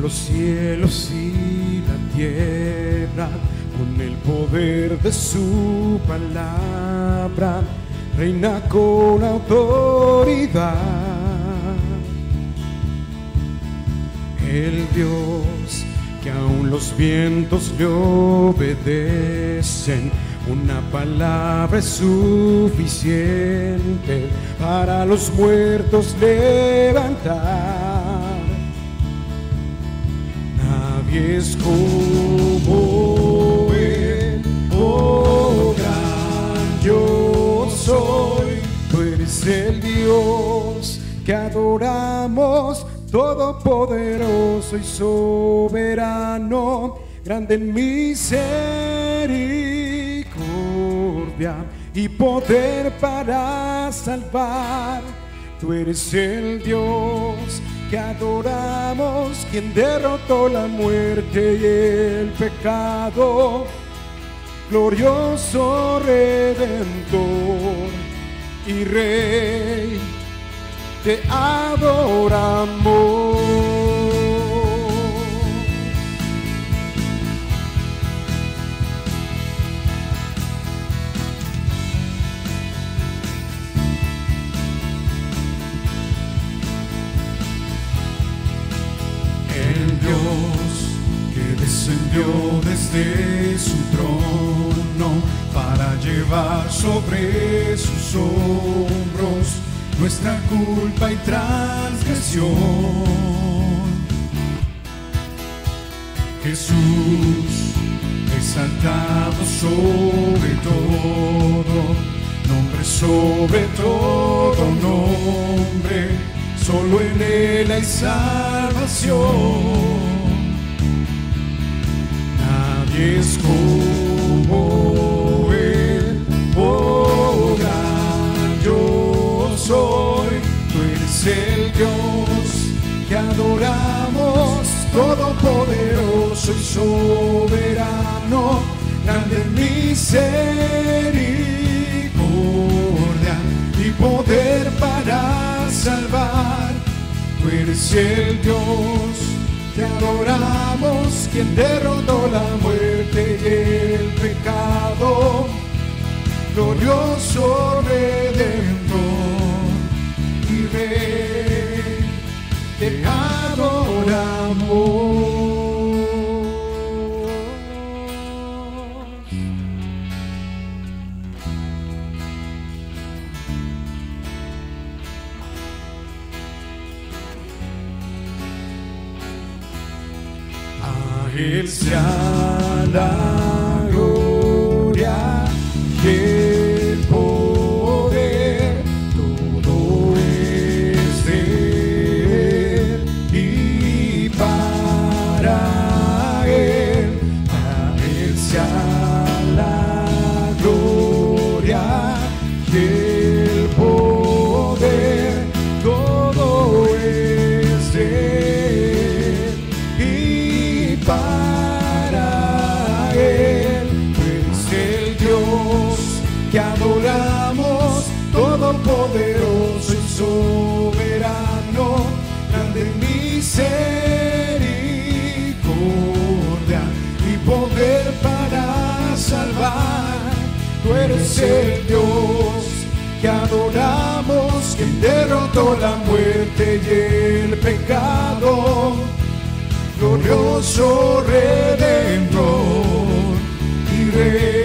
los cielos y la tierra, con el poder de su palabra, reina con autoridad. El Dios que aún los vientos le obedecen, una palabra es suficiente para los muertos levantar. Nadie es como Él, oh gran yo soy. Tú eres el Dios que adoramos, todopoderoso y soberano, grande en misericordia y poder para salvar. Tú eres el Dios que adoramos, quien derrotó la muerte y el pecado, glorioso Redentor y Rey, te adoramos. El Dios que descendió desde su trono para llevar sobre sus hombros nuestra culpa y transgresión. Jesús, exaltado sobre todo, nombre sobre todo nombre, solo en Él hay salvación. Nadie es como Él, oh gran yo soy. Tú eres el Dios que adoramos, todopoderoso y soberano, grande en misericordia y poder para salvar. Tú eres el Dios que adoramos, quien derrotó la muerte y el pecado, glorioso Redentor y Rey, te adoramos. A Él sea la gloria y el poder, todo es de Él y para Él. A Él sea la gloria y el poder, todo es de Él y para Él. Pues el Dios que adoramos, todopoderoso y soberano, grande en misericordia y poder para salvar. Tú eres el Dios que adoramos, quien derrotó la muerte y el pecado, glorioso Redentor y Rey,